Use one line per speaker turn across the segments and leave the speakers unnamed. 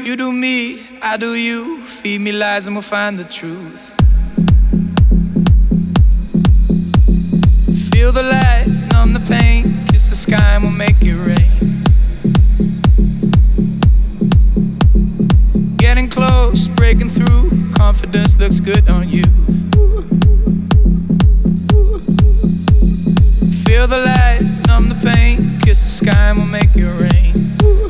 You do me, I do you. Feed me lies and we'll find the truth. Feel the light, numb the pain. Kiss the sky and we'll make it rain. Getting close, breaking through. Confidence looks good on you. Feel the light, numb the pain. Kiss the sky and we'll make it rain.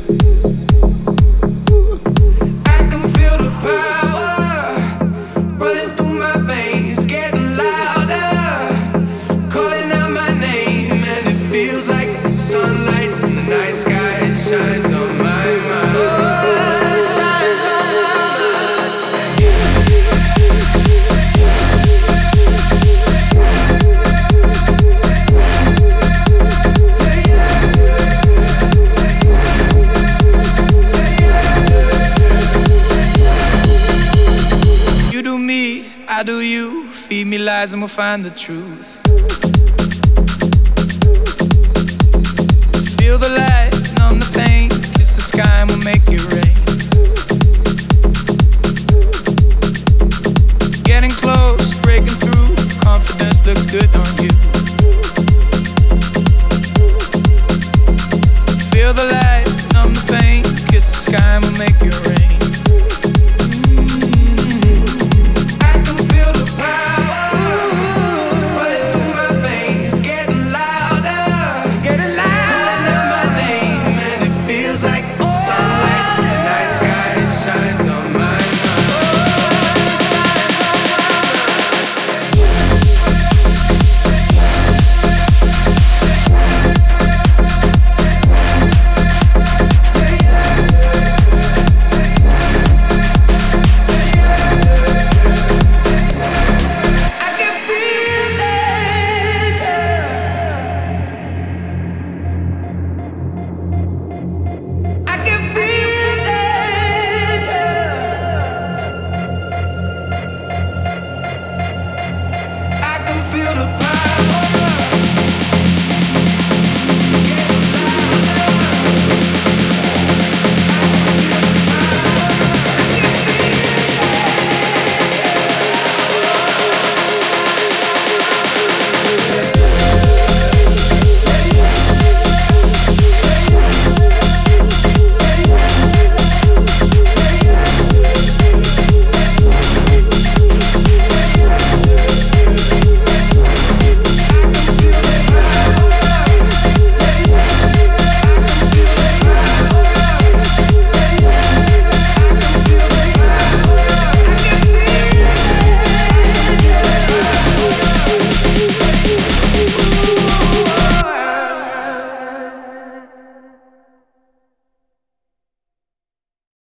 Shines on my mind. Shines on my mind. You do me, I do you. Feed me lies and we'll find the truth. Feel the light, numb the pain, kiss the sky and we'll make it rain. Getting close, breaking through, confidence looks good on you. Feel the light, numb the pain, kiss the sky and we'll make it rain. I can feel the power running through my veins, getting louder, getting louder. Like sunlight in the night sky, it shines.